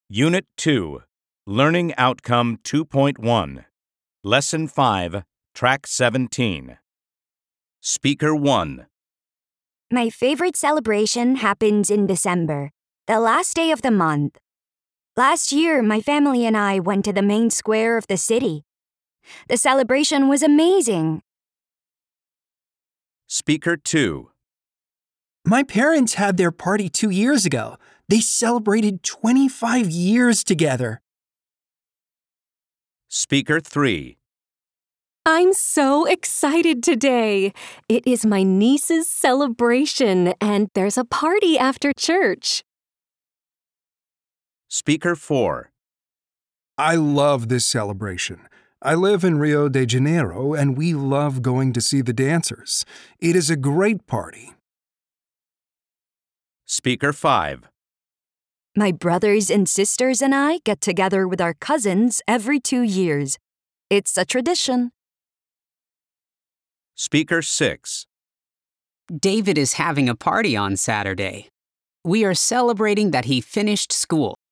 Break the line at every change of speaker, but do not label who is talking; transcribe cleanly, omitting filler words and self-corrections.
Unit 2, Learning Outcome 2.1, Lesson 5, Track 17. Speaker 1.
My favorite celebration happens in December, the last day of the month. Last year, my family and I went to the main square of the city. The celebration was amazing.
Speaker 2.
My parents had their party 2 years ago. They celebrated 25 years together.
Speaker 3.
I'm so excited today. It is my niece's celebration, and there's a party after church.
Speaker 4.
I love this celebration. I live in Rio de Janeiro, and we love going to see the dancers. It is a great party.
Speaker 5.
My brothers and sisters and I get together with our cousins every 2 years. It's a tradition.
Speaker 6.
David is having a party on Saturday. We are celebrating that he finished school.